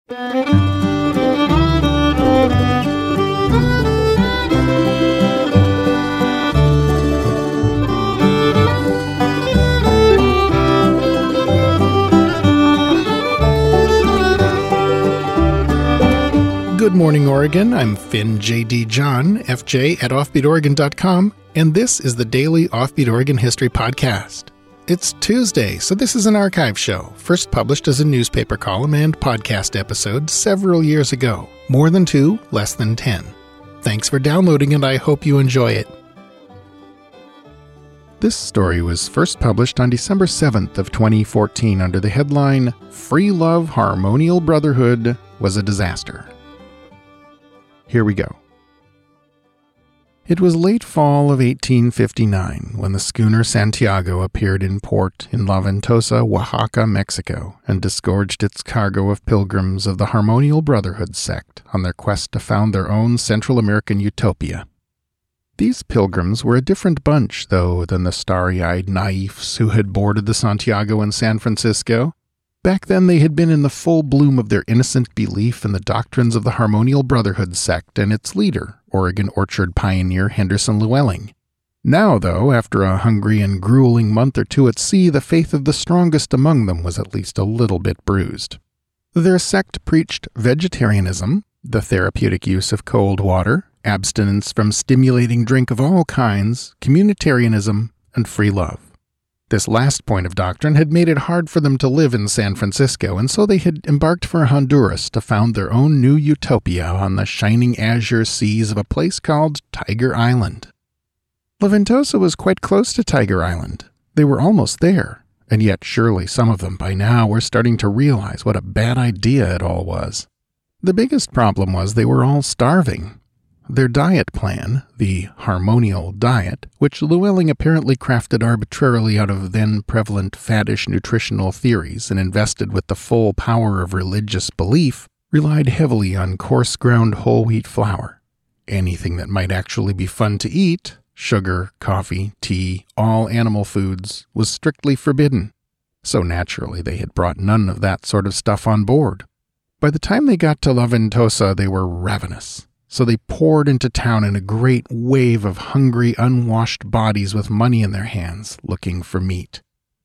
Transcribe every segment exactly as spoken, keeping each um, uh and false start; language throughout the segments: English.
Good morning, Oregon. I'm Finn J D. John, F J at offbeat oregon dot com, and this is the daily Offbeat Oregon History Podcast. It's Tuesday, so this is an archive show, first published as a newspaper column and podcast episode several years ago. More than two, less than ten. Thanks for downloading, and I hope you enjoy it. This story was first published on December seventh of twenty fourteen under the headline, Free Love Harmonial Brotherhood Was a Disaster. Here we go. It was late fall of eighteen fifty-nine when the schooner Santiago appeared in port in La Ventosa, Oaxaca, Mexico, and disgorged its cargo of pilgrims of the Harmonial Brotherhood sect on their quest to found their own Central American utopia. These pilgrims were a different bunch, though, than the starry-eyed naifs who had boarded the Santiago in San Francisco. Back then they had been in the full bloom of their innocent belief in the doctrines of the Harmonial Brotherhood sect and its leader, Oregon Orchard pioneer Henderson Llewellyn. Now, though, after a hungry and grueling month or two at sea, the faith of the strongest among them was at least a little bit bruised. Their sect preached vegetarianism, the therapeutic use of cold water, abstinence from stimulating drink of all kinds, communitarianism, and free love. This last point of doctrine had made it hard for them to live in San Francisco, and so they had embarked for Honduras to found their own new utopia on the shining azure seas of a place called Tiger Island. La Ventosa was quite close to Tiger Island. They were almost there, and yet surely some of them by now were starting to realize what a bad idea it all was. The biggest problem was they were all starving. Their diet plan, the Harmonial Diet, which Llewellyn apparently crafted arbitrarily out of then-prevalent faddish nutritional theories and invested with the full power of religious belief, relied heavily on coarse-ground whole wheat flour. Anything that might actually be fun to eat, sugar, coffee, tea, all animal foods, was strictly forbidden. So naturally they had brought none of that sort of stuff on board. By the time they got to La Ventosa, they were ravenous. So they poured into town in a great wave of hungry, unwashed bodies with money in their hands, looking for meat.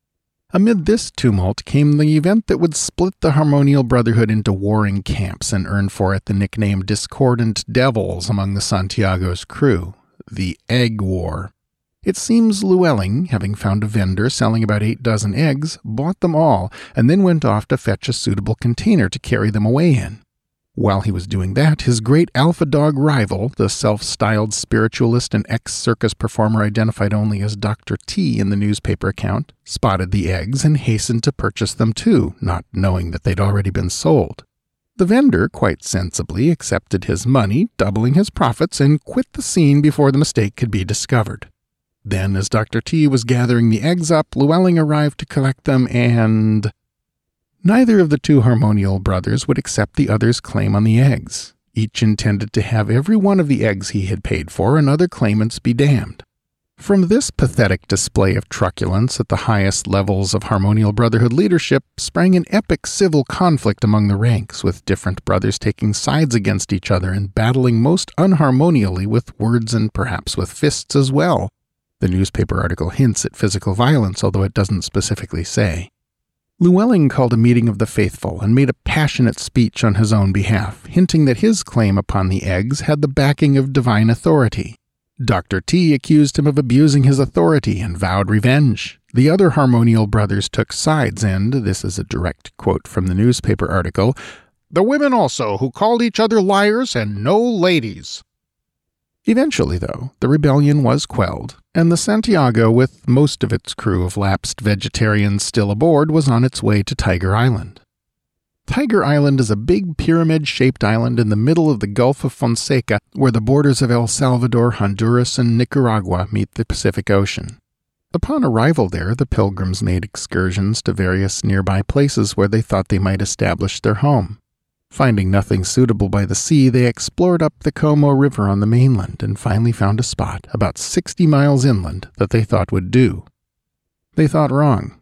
Amid this tumult came the event that would split the Harmonial Brotherhood into warring camps and earn for it the nickname Discordant Devils among the Santiago's crew, the Egg War. It seems Llewellyn, having found a vendor selling about eight dozen eggs, bought them all, and then went off to fetch a suitable container to carry them away in. While he was doing that, his great alpha dog rival, the self-styled spiritualist and ex-circus performer identified only as Doctor T in the newspaper account, spotted the eggs and hastened to purchase them too, not knowing that they'd already been sold. The vendor, quite sensibly, accepted his money, doubling his profits, and quit the scene before the mistake could be discovered. Then, as Doctor T was gathering the eggs up, Llewellyn arrived to collect them and... Neither of the two Harmonial brothers would accept the other's claim on the eggs. Each intended to have every one of the eggs he had paid for and other claimants be damned. From this pathetic display of truculence at the highest levels of Harmonial Brotherhood leadership sprang an epic civil conflict among the ranks, with different brothers taking sides against each other and battling most unharmonially with words and perhaps with fists as well. The newspaper article hints at physical violence, although it doesn't specifically say. Llewellyn called a meeting of the faithful and made a passionate speech on his own behalf, hinting that his claim upon the eggs had the backing of divine authority. Doctor T accused him of abusing his authority and vowed revenge. The other Harmonial brothers took sides and, this is a direct quote from the newspaper article, "the women also, who called each other liars and no ladies." Eventually, though, the rebellion was quelled, and the Santiago, with most of its crew of lapsed vegetarians still aboard, was on its way to Tiger Island. Tiger Island is a big pyramid-shaped island in the middle of the Gulf of Fonseca, where the borders of El Salvador, Honduras, and Nicaragua meet the Pacific Ocean. Upon arrival there, the pilgrims made excursions to various nearby places where they thought they might establish their home. Finding nothing suitable by the sea, they explored up the Como River on the mainland and finally found a spot about sixty miles inland that they thought would do. They thought wrong.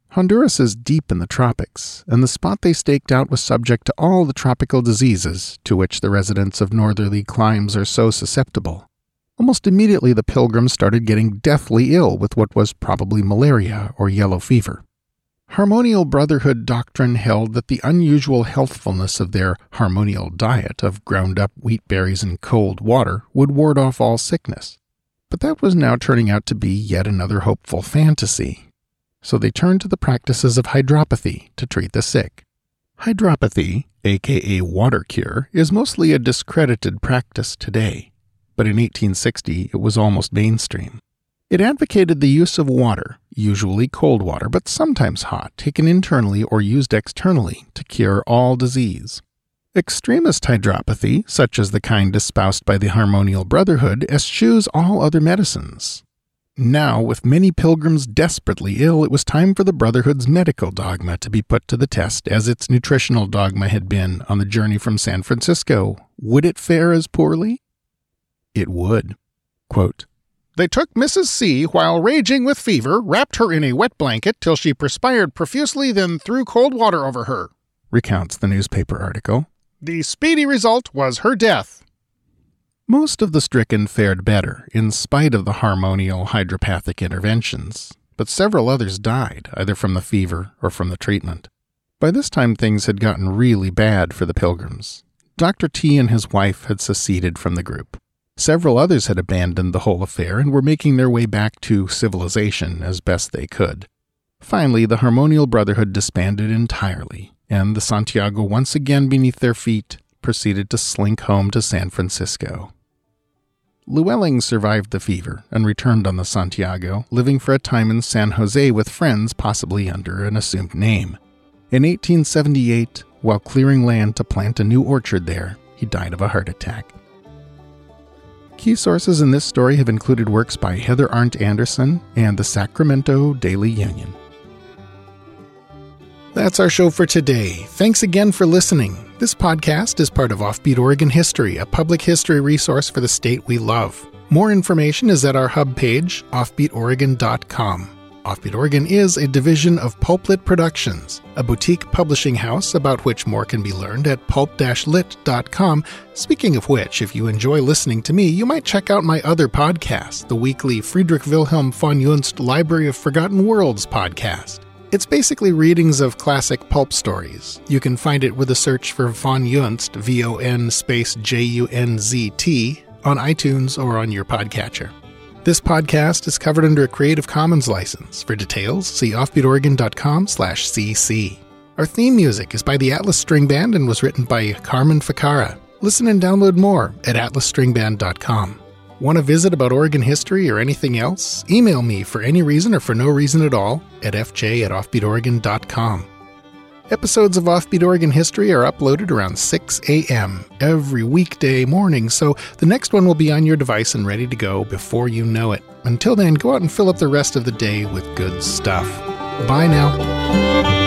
Honduras is deep in the tropics, and the spot they staked out was subject to all the tropical diseases to which the residents of northerly climes are so susceptible. Almost immediately the pilgrims started getting deathly ill with what was probably malaria or yellow fever. Harmonial Brotherhood doctrine held that the unusual healthfulness of their harmonial diet of ground-up wheat berries and cold water would ward off all sickness. But that was now turning out to be yet another hopeful fantasy. So they turned to the practices of hydropathy to treat the sick. Hydropathy, aka water cure, is mostly a discredited practice today, but in eighteen sixty it was almost mainstream. It advocated the use of water, usually cold water, but sometimes hot, taken internally or used externally to cure all disease. Extremist hydropathy, such as the kind espoused by the Harmonial Brotherhood, eschews all other medicines. Now, with many pilgrims desperately ill, it was time for the Brotherhood's medical dogma to be put to the test, as its nutritional dogma had been on the journey from San Francisco. Would it fare as poorly? It would. Quote, "They took Missus C while raging with fever, wrapped her in a wet blanket till she perspired profusely, then threw cold water over her," recounts the newspaper article. "The speedy result was her death." Most of the stricken fared better, in spite of the harmonial hydropathic interventions, but several others died, either from the fever or from the treatment. By this time things had gotten really bad for the pilgrims. Doctor T and his wife had seceded from the group. Several others had abandoned the whole affair and were making their way back to civilization as best they could. Finally, the Harmonial Brotherhood disbanded entirely, and the Santiago, once again beneath their feet, proceeded to slink home to San Francisco. Llewellyn survived the fever and returned on the Santiago, living for a time in San Jose with friends, possibly under an assumed name. In eighteen seventy-eight, while clearing land to plant a new orchard there, he died of a heart attack. Key sources in this story have included works by Heather Arndt Anderson and the Sacramento Daily Union. That's our show for today. Thanks again for listening. This podcast is part of Offbeat Oregon History, a public history resource for the state we love. More information is at our hub page, offbeat oregon dot com. Offbeat Oregon is a division of Pulplit Productions, a boutique publishing house about which more can be learned at pulp dash lit dot com. Speaking of which, if you enjoy listening to me, you might check out my other podcast, the weekly Friedrich Wilhelm von Junst Library of Forgotten Worlds podcast. It's basically readings of classic pulp stories. You can find it with a search for Von Junst, V O N space J U N Z T, on iTunes or on your podcatcher. This podcast is covered under a Creative Commons license. For details, see offbeat oregon dot com slash C C. Our theme music is by the Atlas String Band and was written by Carmen Ficara. Listen and download more at atlas string band dot com. Want to visit about Oregon history or anything else? Email me for any reason or for no reason at all at f j at offbeat oregon dot com. Episodes of Offbeat Oregon History are uploaded around six a.m. every weekday morning, so the next one will be on your device and ready to go before you know it. Until then, go out and fill up the rest of the day with good stuff. Bye now.